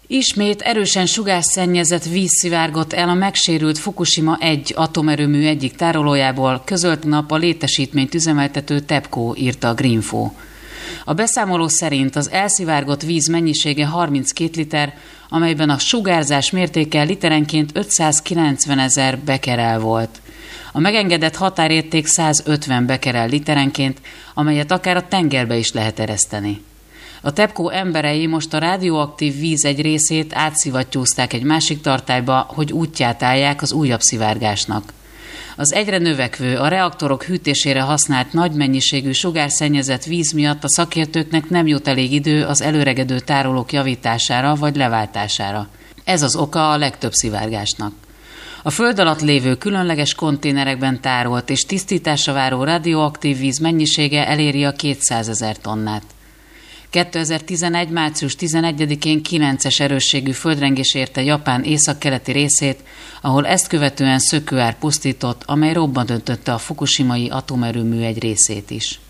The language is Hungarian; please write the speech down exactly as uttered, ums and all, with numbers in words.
Ismét erősen sugárszennyezett víz szivárgott el a megsérült Fukushima egy atomerőmű egyik tárolójából, közölt nap a létesítményt üzemeltető TEPCO, írta a Greenfo. A beszámoló szerint az elszivárgott víz mennyisége harminckét liter, amelyben a sugárzás mértéke literenként ötszázkilencvenezer becquerel volt. A megengedett határérték százötven becquerel literenként, amelyet akár a tengerbe is lehet ereszteni. A TEPCO emberei most a radioaktív víz egy részét átszivattyúzták egy másik tartályba, hogy útját állják az újabb szivárgásnak. Az egyre növekvő, a reaktorok hűtésére használt nagy mennyiségű sugárszennyezett víz miatt a szakértőknek nem jut elég idő az előregedő tárolók javítására vagy leváltására. Ez az oka a legtöbb szivárgásnak. A föld alatt lévő különleges konténerekben tárolt és tisztításra váró radioaktív víz mennyisége eléri a kétszázezer tonnát. kétezer-tizenegy. március tizenegyedikén kilences erősségű földrengés érte Japán északkeleti részét, ahol ezt követően szökőár pusztított, amely robban döntötte a fukushimai atomerőmű egy részét is.